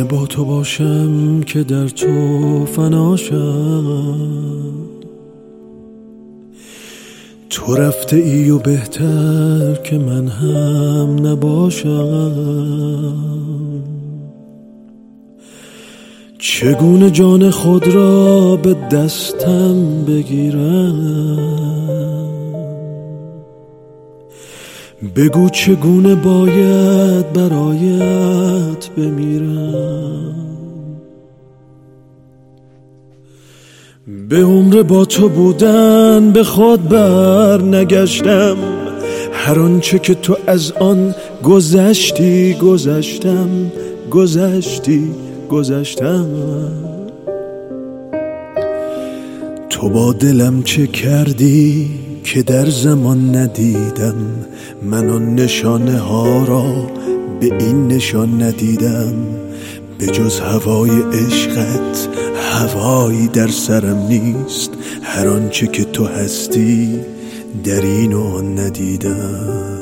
چگونه با تو باشم که در تو فناشم؟ تو رفته ای و بهتر که من هم نباشم. چگونه جان خود را به دستم بگیرم؟ بگو چگونه باید برایت بمیرم؟ به عمر با تو بودن به خود بر نگشتم. هر آنچه که تو از آن گذشتی گذشتم. تو با دلم چه کردی که در زمان ندیدم؟ من آن نشانه ها را به این نشان ندیدم. به جز هوای عشقت هوایی در سرم نیست. هر آنچه که تو هستی در این و آن ندیدم.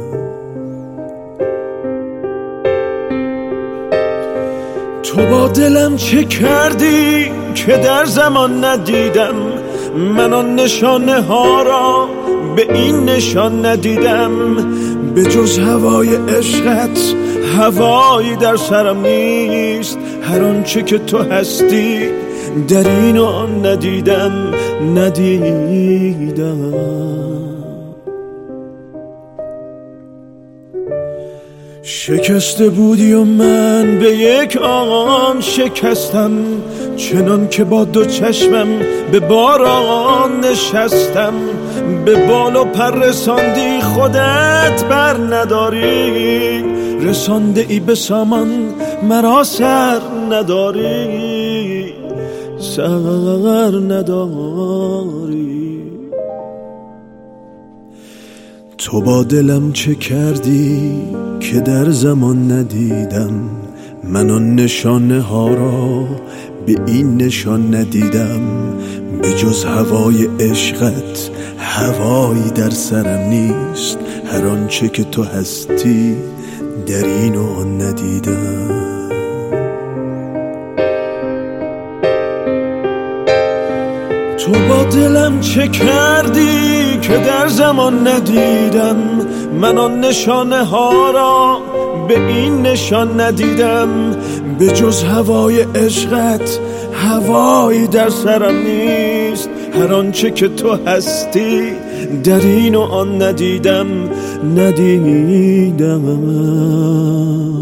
تو با دلم چه کردی که در زمان ندیدم؟ من آن نشانه ها را به این نشان ندیدم. به جز هوای عشقت هوایی در سرم نیست. هر آنچه که تو هستی در این و آن ندیدم. شکسته بودی و من به یک آن شکستم. چنان که با دو چشمم به باران نشستم. به بال و پر رساندی خودت بر نداری. رسانده ای به سامان مرا سر نداری. تو با دلم چه کردی که در زمان ندیدم؟ من آن نشانه ها را به این نشان ندیدم. به جز هوای عشقت هوایی در سرم نیست. هر آنچه که تو هستی در این و آن ندیدم. تو با دلم چه کردی که در زمان ندیدم؟ من آن نشانه ها را به این نشان ندیدم. به جز هوای عشقت هوایی در سرم نیست. هر آنچه که تو هستی در این و آن ندیدم.